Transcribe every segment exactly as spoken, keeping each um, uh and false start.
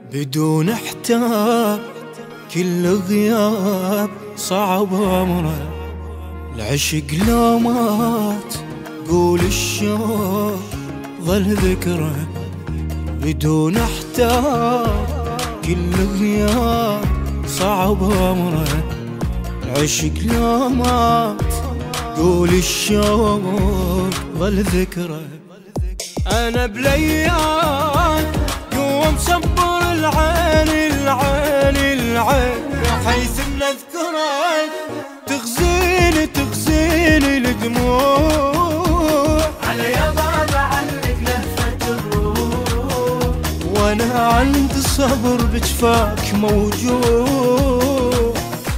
بدون احتاب كل غياب صعب امره. العشق لو مات قول الشوق ظل ذكره. بدون احتاب كل غياب صعب امره. العشق لو مات قول الشوق ظل ذكره. انا بليان قوة مصبر العين العين العين حيث نذكرك تغزيني تغزيني الدموع. على يا بابا علق لهفة الروح وانا عند صبر بجفاك موجود.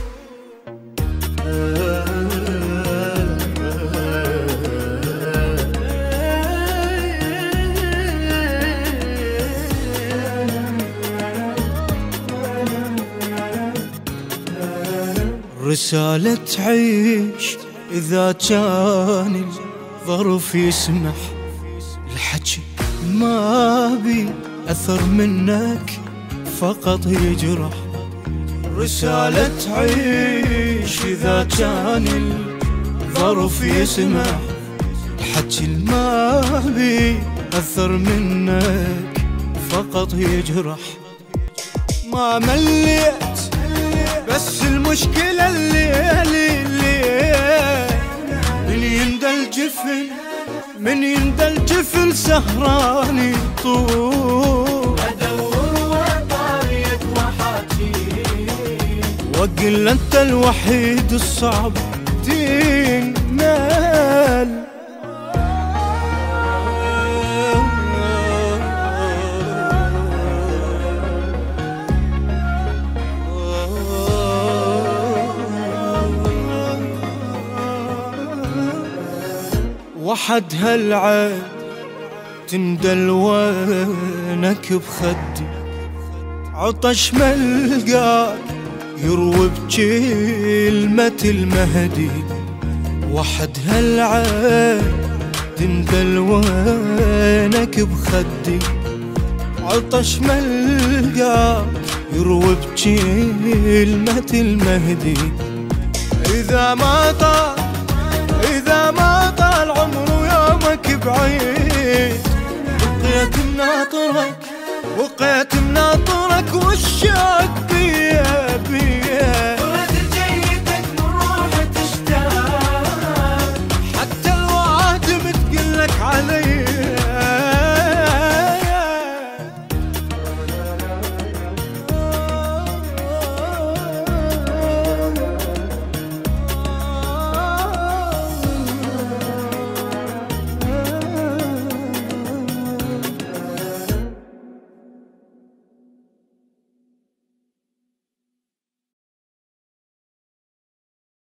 رسالة تعيش إذا كان الظرف يسمح. الحكي ما بي أثر منك فقط يجرح. رسالة تعيش إذا كان الظرف يسمح. الحكي ما بي أثر منك فقط يجرح. ما مليت بس المشكلة الليل الليل من يندى الجفن من يندى الجفن سهراني طول. أدور وطاريك وحاكي وقل أنت الوحيد الصعب دين مال. وحد هالعين تندل وينك بخدي. عطش ملقاك يروي بكلمة المهدي. وحد هالعين تندل وينك بخدي. عطش ملقاك يروي بكلمة المهدي. إذا ما طال إذا ما طال عمر ويومك بعيد بقيت مناطرك بقيت مناطرك